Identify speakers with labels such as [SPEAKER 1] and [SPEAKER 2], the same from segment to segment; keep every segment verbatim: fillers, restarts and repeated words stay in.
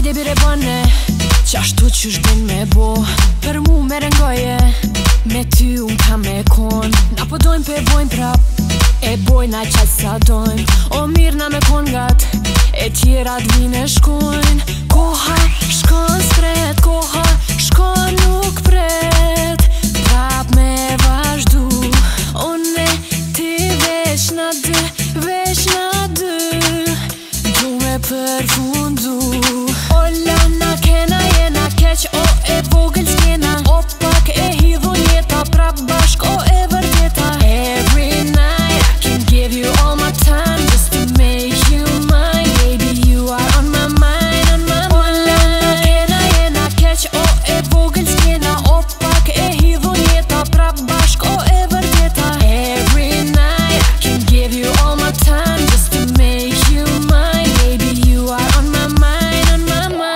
[SPEAKER 1] Hajde bire bane, qashtu qysh din me bo. Për mu me rengoje, me ty unë ka me kon. Na po dojmë pe bojmë prap, e bojna qaq sa dojmë. O mirë na me kon gat, e tjera t'vine shkojnë. Koha shkon s'pret, koha shkon nuk pret. Prap me vazhdu, une ti veç na dy, veç na dy. Du me përfundu. Ola na kena jena keq, o e vogël s'kena. O pak e hidhun jeta, prap bashk o e vërteta. Every night I can give you all my time just to make you mine. Baby you are on my mind, on my mind. Ola na kena jena keq, o e vogël s'kena. O pak e hidhun jeta, prap bashk o e vërteta. Every night I can give you all my time just to make you mine. Baby you are on my mind, on my mind.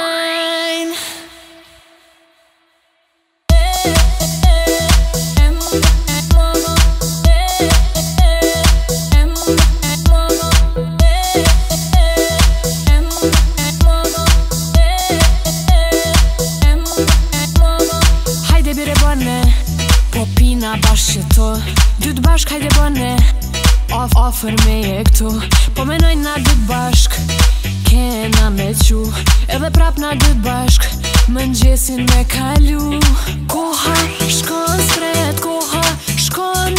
[SPEAKER 1] Hajde bire bane, po pina bashkë qëto. Dytë bashk hajde bane, off offer me e këtu. Po menojnë na dytë bashk, kena me qu. Edhe prap na dytë bashk, mëngjesin me kalu. Koha shkon s'pret, koha shkon